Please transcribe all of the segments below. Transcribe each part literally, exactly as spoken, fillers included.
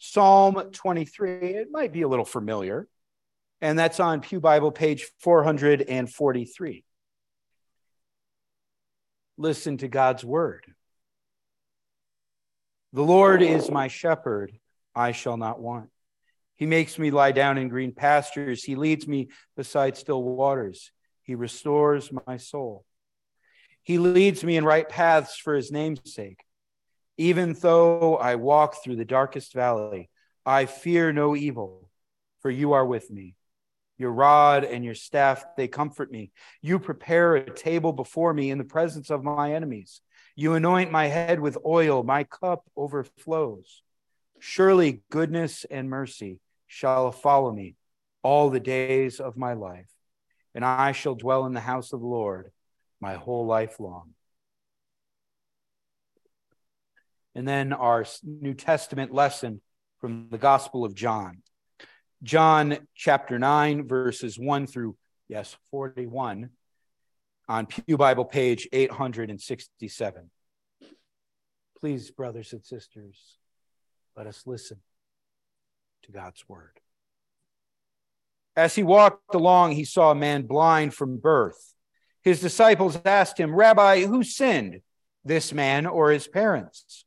Psalm twenty-three. It might be a little familiar, and that's on Pew Bible, page four hundred forty-three. Listen to God's word. The Lord is my shepherd, I shall not want. He makes me lie down in green pastures. He leads me beside still waters. He restores my soul. He leads me in right paths for his name's sake. Even though I walk through the darkest valley, I fear no evil, for you are with me. Your rod and your staff, they comfort me. You prepare a table before me in the presence of my enemies. You anoint my head with oil. My cup overflows. Surely goodness and mercy shall follow me all the days of my life, and I shall dwell in the house of the Lord my whole life long. And then our New Testament lesson from the Gospel of John. John chapter nine, verses one through, yes, forty-one, on Pew Bible page eight hundred sixty-seven. Please, brothers and sisters, let us listen to God's word. As he walked along, he saw a man blind from birth. His disciples asked him, "Rabbi, who sinned, this man or his parents,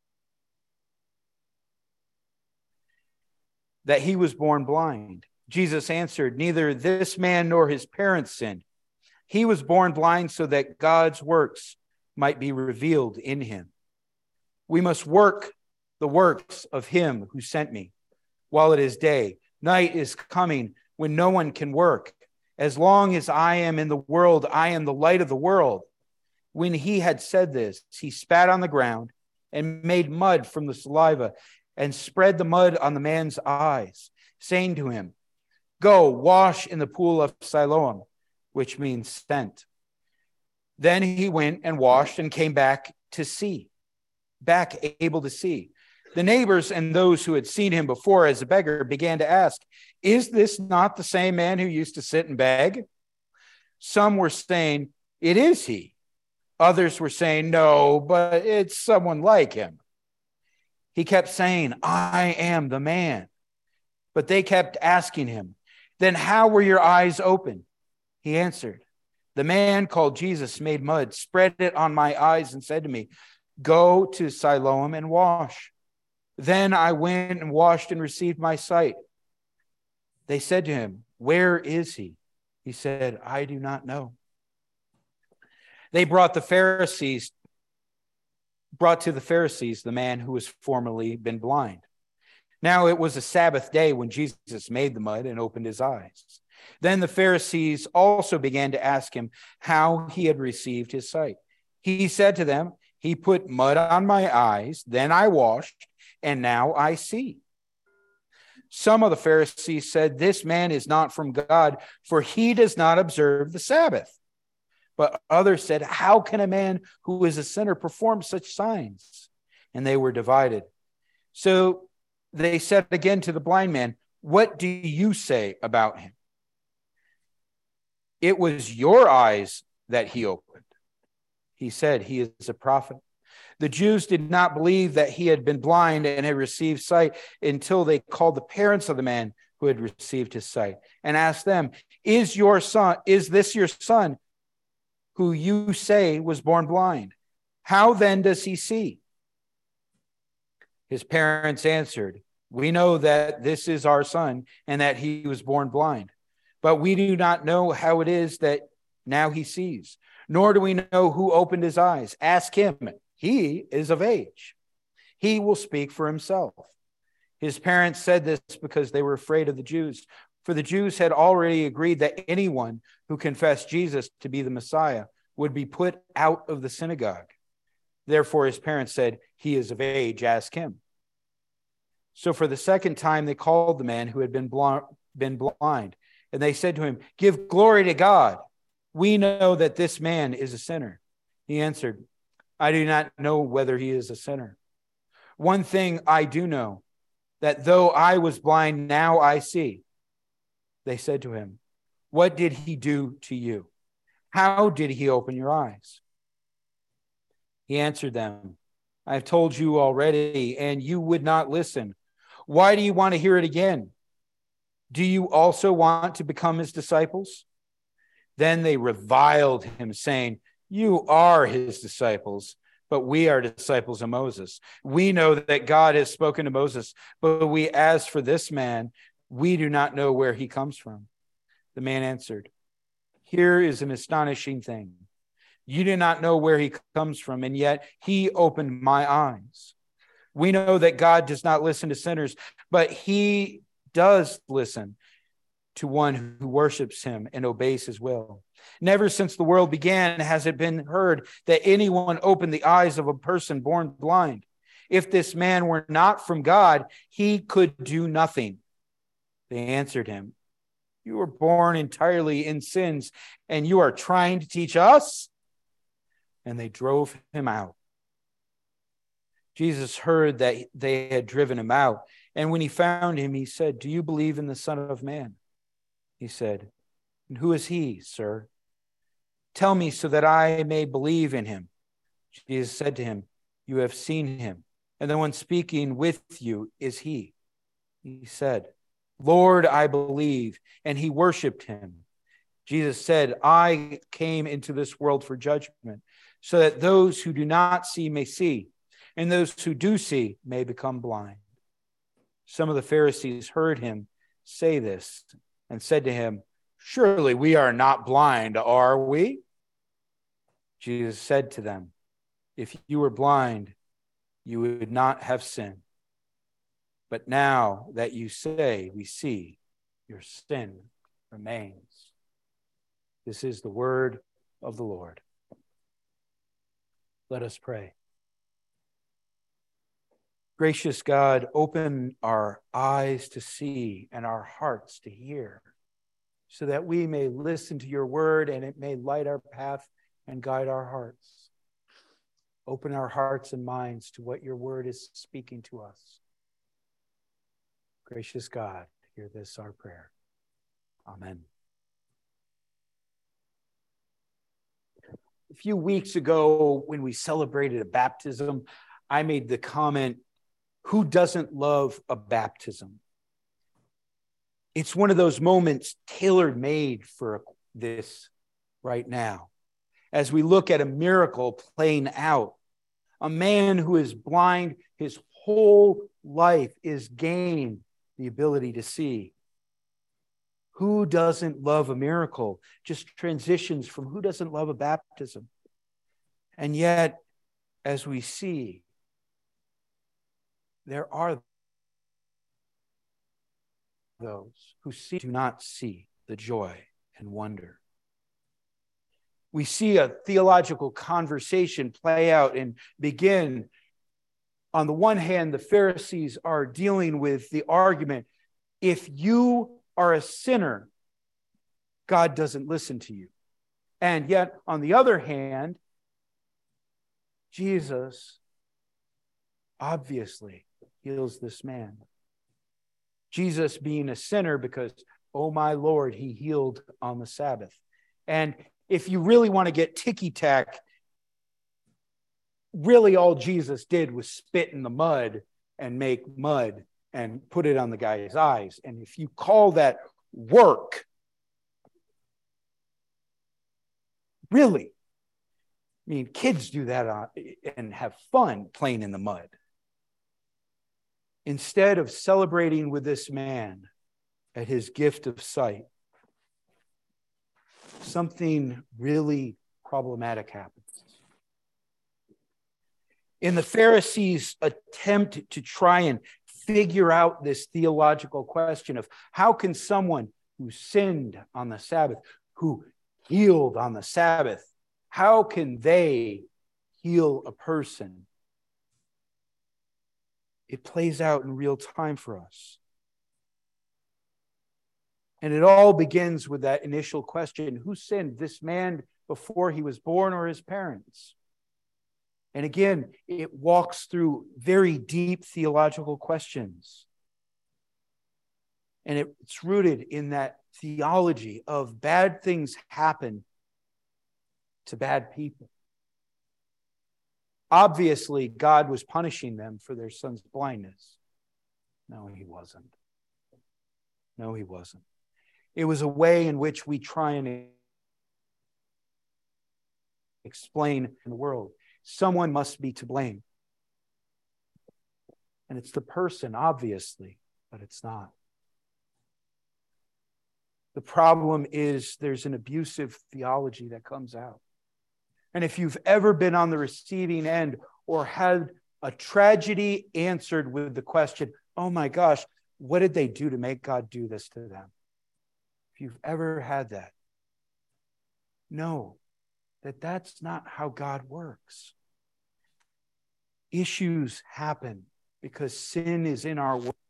that he was born blind?" Jesus answered, "Neither this man nor his parents sinned. He was born blind so that God's works might be revealed in him. We must work the works of him who sent me while it is day. Night is coming when no one can work. As long as I am in the world, I am the light of the world." When he had said this, he spat on the ground and made mud from the saliva and spread the mud on the man's eyes, saying to him, "Go wash in the pool of Siloam," which means sent. Then he went and washed and came back to see, back able to see. The neighbors and those who had seen him before as a beggar began to ask, "Is this not the same man who used to sit and beg?" Some were saying, "It is he." Others were saying, "No, but it's someone like him." He kept saying, "I am the man." But they kept asking him, "Then how were your eyes open?" He answered, "The man called Jesus made mud, spread it on my eyes, and said to me, 'Go to Siloam and wash.' Then I went and washed and received my sight." They said to him, "Where is he?" He said, "I do not know." They brought the Pharisees, brought to the Pharisees the man who was formerly been blind. Now it was a Sabbath day when Jesus made the mud and opened his eyes. Then the Pharisees also began to ask him how he had received his sight. He said to them, "He put mud on my eyes, then I washed, and now I see." Some of the Pharisees said, "This man is not from God, for he does not observe the Sabbath." But others said, "How can a man who is a sinner perform such signs?" And they were divided. So they said again to the blind man, "What do you say about him? It was your eyes that he opened." He said, "He is a prophet." The Jews did not believe that he had been blind and had received sight until they called the parents of the man who had received his sight and asked them, "Is your son, is this your son who you say was born blind? How then does he see?" His parents answered, "We know that this is our son and that he was born blind, but we do not know how it is that now he sees, nor do we know who opened his eyes. Ask him. He is of age. He will speak for himself." His parents said this because they were afraid of the Jews, for the Jews had already agreed that anyone who confessed Jesus to be the Messiah would be put out of the synagogue. Therefore, his parents said, "He is of age, ask him." So for the second time, they called the man who had been been blind, and they said to him, "Give glory to God. We know that this man is a sinner." He answered, "I do not know whether he is a sinner. One thing I do know, that though I was blind, now I see." They said to him, "What did he do to you? How did he open your eyes?" He answered them, "I have told you already, and you would not listen. Why do you want to hear it again? Do you also want to become his disciples?" Then they reviled him, saying, "You are his disciples, but we are disciples of Moses. We know that God has spoken to Moses, but we, as for this man, we do not know where he comes from." The man answered, "Here is an astonishing thing. You do not know where he comes from, and yet he opened my eyes. We know that God does not listen to sinners, but he does listen to one who worships him and obeys his will. Never since the world began has it been heard that anyone opened the eyes of a person born blind. If this man were not from God, he could do nothing." They answered him, "You were born entirely in sins, and you are trying to teach us?" And they drove him out. Jesus heard that they had driven him out, and when he found him, he said, "Do you believe in the Son of Man?" He said, "And who is he, sir? Tell me so that I may believe in him." Jesus said to him, "You have seen him, and the one speaking with you is he." He said, "Lord, I believe," and he worshipped him. Jesus said, "I came into this world for judgment, so that those who do not see may see, and those who do see may become blind." Some of the Pharisees heard him say this and said to him, "Surely we are not blind, are we?" Jesus said to them, "If you were blind, you would not have sinned. But now that you say we see, your sin remains." This is the word of the Lord. Let us pray. Gracious God, open our eyes to see and our hearts to hear, so that we may listen to your word and it may light our path and guide our hearts. Open our hearts and minds to what your word is speaking to us. Gracious God, hear this our prayer. Amen. A few weeks ago, when we celebrated a baptism, I made the comment, who doesn't love a baptism? It's one of those moments tailor-made for this right now. As we look at a miracle playing out, a man who is blind his whole life is gained the ability to see. Who doesn't love a miracle? Just transitions from who doesn't love a baptism. And yet, as we see, there are those who see, do not see the joy and wonder. We see a theological conversation play out and begin. On the one hand, the Pharisees are dealing with the argument, if you are a sinner, God doesn't listen to you. And yet, on the other hand, Jesus obviously heals this man. Jesus being a sinner because, oh my Lord, he healed on the Sabbath. And if you really want to get ticky-tack, really all Jesus did was spit in the mud and make mud and put it on the guy's eyes. And if you call that work, really, I mean, kids do that on, and have fun playing in the mud. Instead of celebrating with this man at his gift of sight, something really problematic happens. In the Pharisees' attempt to try and figure out this theological question of how can someone who sinned on the Sabbath, who healed on the Sabbath, how can they heal a person? It plays out in real time for us. And it all begins with that initial question, who sinned, this man before he was born or his parents? And again, it walks through very deep theological questions. And it's rooted in that theology of bad things happen to bad people. Obviously, God was punishing them for their son's blindness. No, he wasn't. No, he wasn't. It was a way in which we try and explain in the world. Someone must be to blame. And it's the person, obviously, but it's not. The problem is there's an abusive theology that comes out. And if you've ever been on the receiving end or had a tragedy answered with the question, oh my gosh, what did they do to make God do this to them? If you've ever had that, know that that's not how God works. Issues happen because sin is in our world.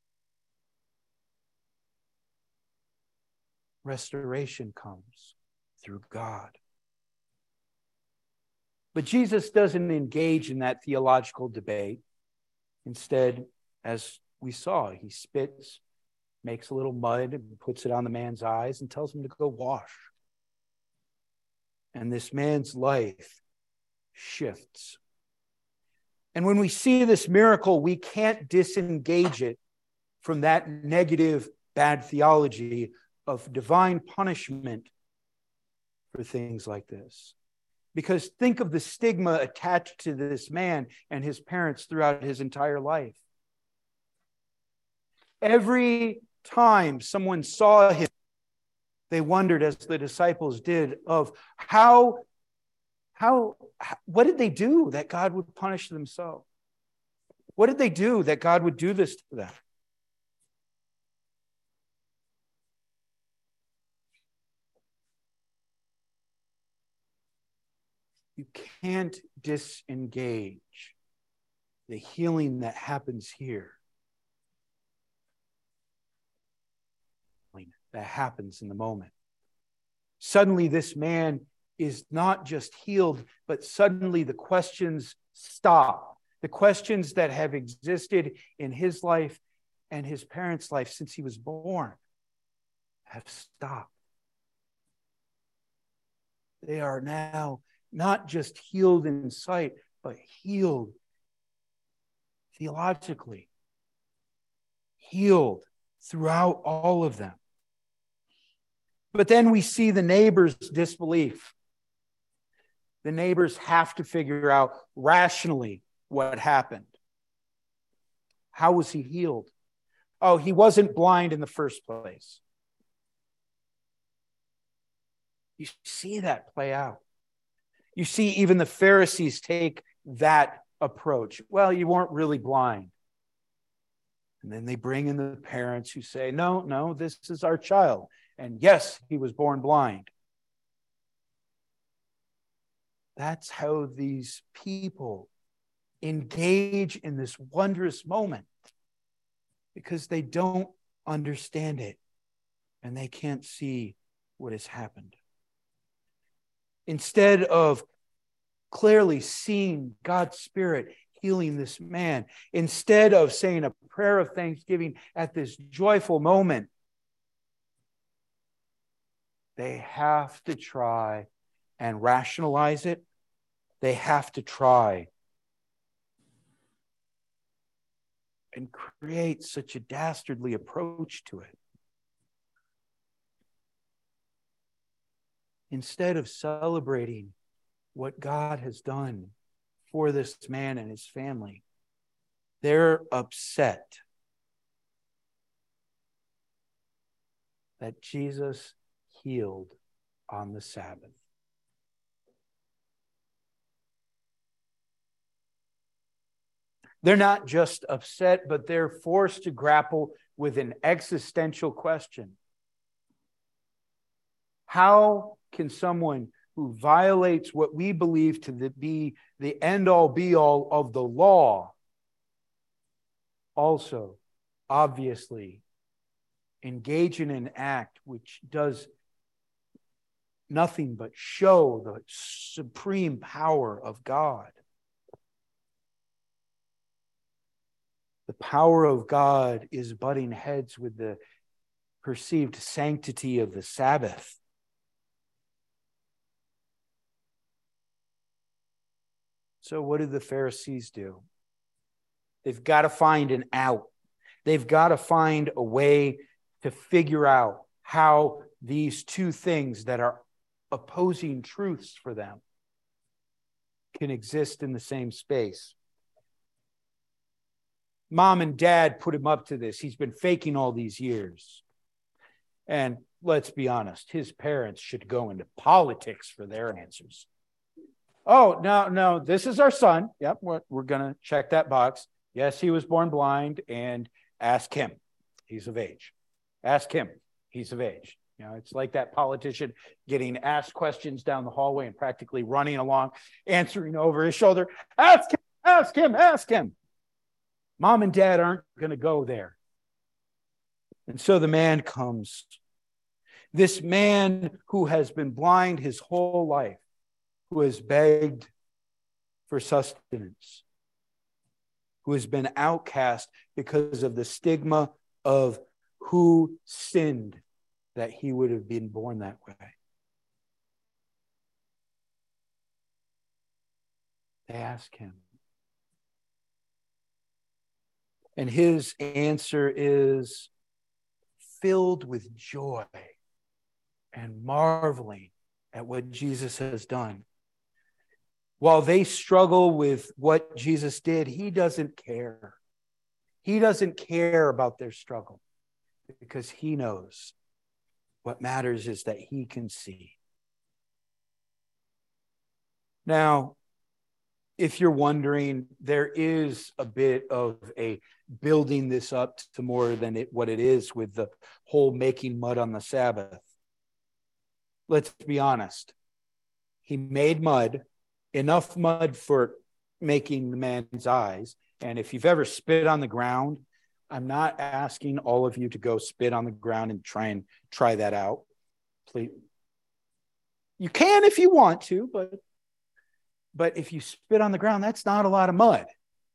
Restoration comes through God. But Jesus doesn't engage in that theological debate. Instead, as we saw, he spits, makes a little mud, and puts it on the man's eyes and tells him to go wash. And this man's life shifts. And when we see this miracle, we can't disengage it from that negative, bad theology of divine punishment for things like this. Because think of the stigma attached to this man and his parents throughout his entire life. Every time someone saw him, they wondered, as the disciples did, of how, how, what did they do that God would punish them so? What did they do that God would do this to them? You can't disengage the healing that happens here. That happens in the moment. Suddenly, this man is not just healed, but suddenly the questions stop. The questions that have existed in his life and his parents' life since he was born have stopped. They are now not just healed in sight, but healed theologically, healed throughout all of them. But then we see the neighbors' disbelief. The neighbors have to figure out rationally what happened. How was he healed? Oh, he wasn't blind in the first place. You see that play out. You see even the Pharisees take that approach. Well, you weren't really blind. And then they bring in the parents who say, no, no, this is our child. And yes, he was born blind. That's how these people engage in this wondrous moment, because they don't understand it and they can't see what has happened. Instead of clearly seeing God's Spirit healing this man, instead of saying a prayer of thanksgiving at this joyful moment, they have to try and rationalize it. They have to try and create such a dastardly approach to it. Instead of celebrating what God has done for this man and his family, they're upset that Jesus healed on the Sabbath. They're not just upset, but they're forced to grapple with an existential question. How can someone who violates what we believe to be the end-all be-all of the law also obviously engage in an act which does nothing but show the supreme power of God? The power of God is butting heads with the perceived sanctity of the Sabbath. So what do the Pharisees do? They've got to find an out. They've got to find a way to figure out how these two things that are opposing truths for them can exist in the same space. Mom and dad put him up to this. He's been faking all these years. And let's be honest, his parents should go into politics for their answers. Oh, no, no, this is our son. Yep, we're, we're going to check that box. Yes, he was born blind, and ask him. He's of age. Ask him. He's of age. You know, it's like that politician getting asked questions down the hallway and practically running along, answering over his shoulder. Ask him, ask him, ask him. Mom and dad aren't going to go there. And so the man comes. This man who has been blind his whole life, who has begged for sustenance, who has been outcast because of the stigma of who sinned that he would have been born that way. They ask him. And his answer is filled with joy and marveling at what Jesus has done. While they struggle with what Jesus did, he doesn't care. He doesn't care about their struggle because he knows what matters is that he can see. Now, if you're wondering, there is a bit of a building this up to more than it, what it is with the whole making mud on the Sabbath. Let's be honest. He made mud, enough mud for making the man's eyes. And if you've ever spit on the ground, I'm not asking all of you to go spit on the ground and try and try that out. Please. You can if you want to, but But if you spit on the ground, that's not a lot of mud.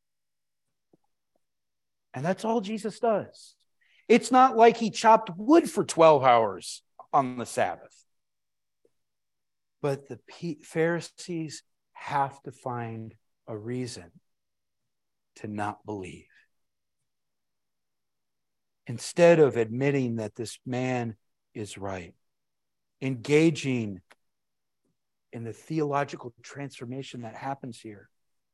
And that's all Jesus does. It's not like he chopped wood for twelve hours on the Sabbath. But the Pharisees have to find a reason to not believe. Instead of admitting that this man is right, engaging in the theological transformation that happens here,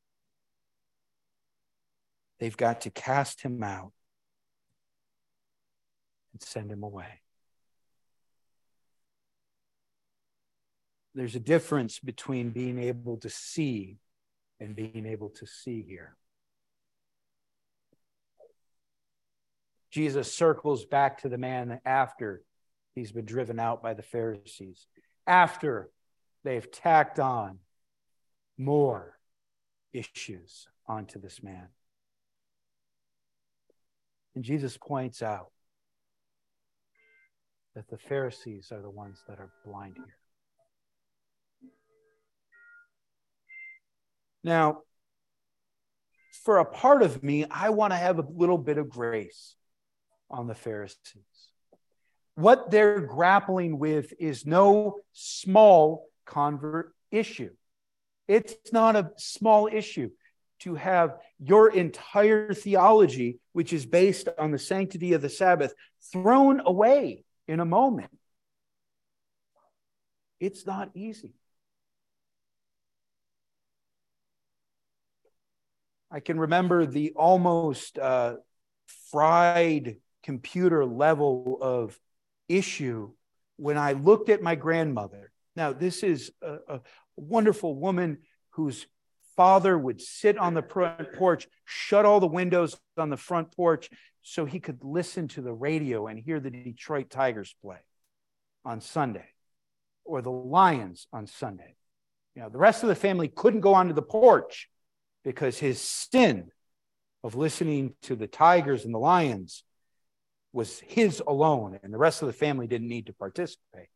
they've got to cast him out and send him away. There's a difference between being able to see and being able to see here. Jesus circles back to the man after he's been driven out by the Pharisees, after they've tacked on more issues onto this man. And Jesus points out that the Pharisees are the ones that are blind here. Now, for a part of me, I want to have a little bit of grace on the Pharisees. What they're grappling with is no small convert issue. It's not a small issue to have your entire theology, which is based on the sanctity of the Sabbath, thrown away in a moment. It's not easy. I can remember the almost uh, fried computer level of issue when I looked at my grandmother. Now, this is a, a wonderful woman whose father would sit on the front porch, shut all the windows on the front porch so he could listen to the radio and hear the Detroit Tigers play on Sunday or the Lions on Sunday. You know, the rest of the family couldn't go onto the porch because his sin of listening to the Tigers and the Lions was his alone, and the rest of the family didn't need to participate.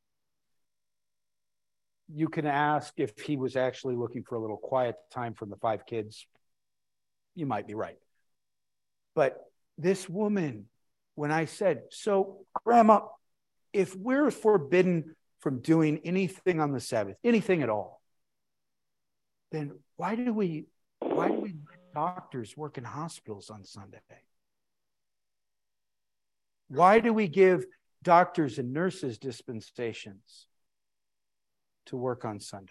You can ask if he was actually looking for a little quiet time from the five kids. You might be right. But this woman, when I said, so Grandma, if we're forbidden from doing anything on the Sabbath, anything at all, then why do we why do we let doctors work in hospitals on Sunday? Why do we give doctors and nurses dispensations to work on Sunday?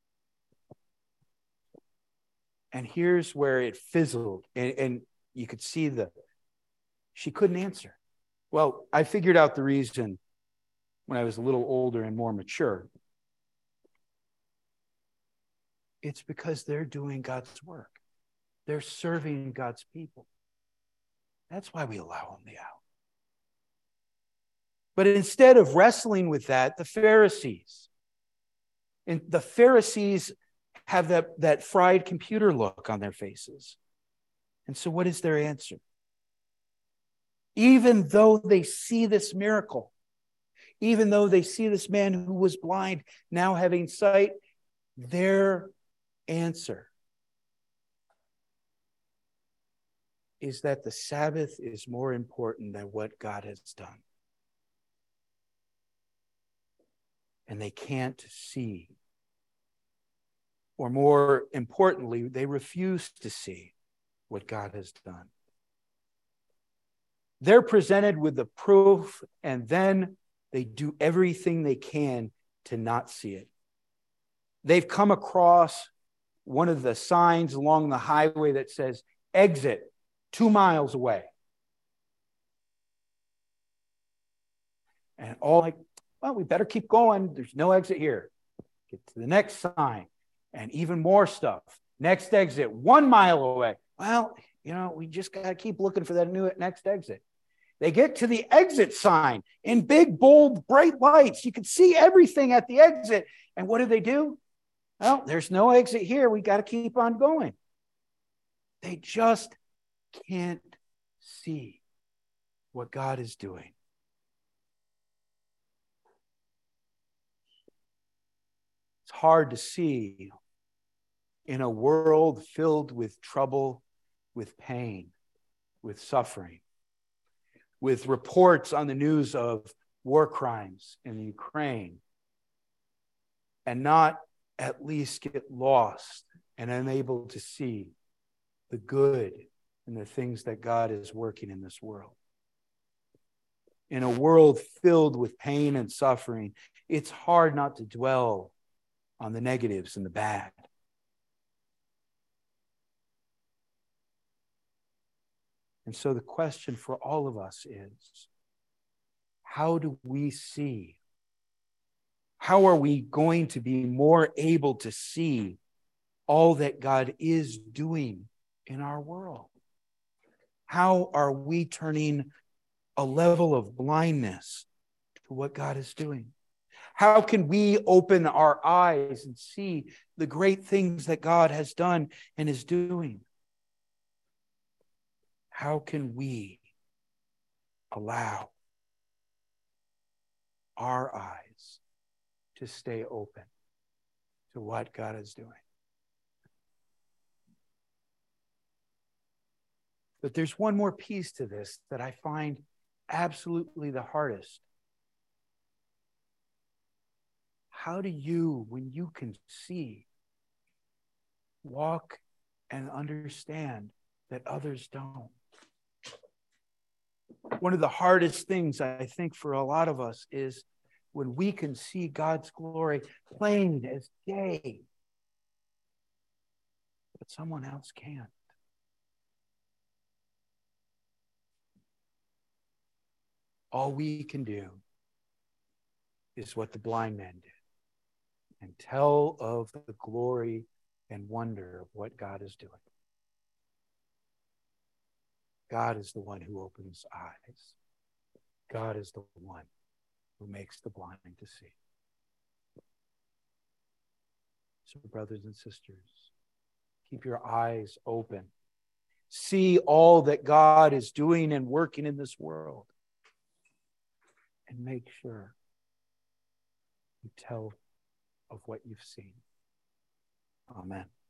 And here's where it fizzled. And, and you could see the, she couldn't answer. Well, I figured out the reason when I was a little older and more mature. It's because they're doing God's work. They're serving God's people. That's why we allow them out. But instead of wrestling with that, the Pharisees, and the Pharisees have that, that fried computer look on their faces. And so what is their answer? Even though they see this miracle, even though they see this man who was blind now having sight, their answer is that the Sabbath is more important than what God has done. And they can't see. Or more importantly, they refuse to see what God has done. They're presented with the proof, and then they do everything they can to not see it. They've come across one of the signs along the highway that says, exit two miles away. And all like, well, we better keep going. There's no exit here. Get to the next sign. And even more stuff. Next exit, one mile away. Well, you know, we just got to keep looking for that new next exit. They get to the exit sign in big, bold, bright lights. You can see everything at the exit. And what do they do? Well, there's no exit here. We got to keep on going. They just can't see what God is doing. It's hard to see in a world filled with trouble, with pain, with suffering, with reports on the news of war crimes in the Ukraine, and not at least get lost and unable to see the good and the things that God is working in this world. In a world filled with pain and suffering, it's hard not to dwell on the negatives and the bad. And so the question for all of us is, how do we see? How are we going to be more able to see all that God is doing in our world? How are we turning a level of blindness to what God is doing? How can we open our eyes and see the great things that God has done and is doing? How can we allow our eyes to stay open to what God is doing? But there's one more piece to this that I find absolutely the hardest. How do you, when you can see, walk and understand that others don't? One of the hardest things, I think, for a lot of us is when we can see God's glory plain as day, but someone else can't. All we can do is what the blind man did, and tell of the glory and wonder of what God is doing. God is the one who opens eyes. God is the one who makes the blind to see. So, brothers and sisters, keep your eyes open. See all that God is doing and working in this world. And make sure you tell of what you've seen. Amen.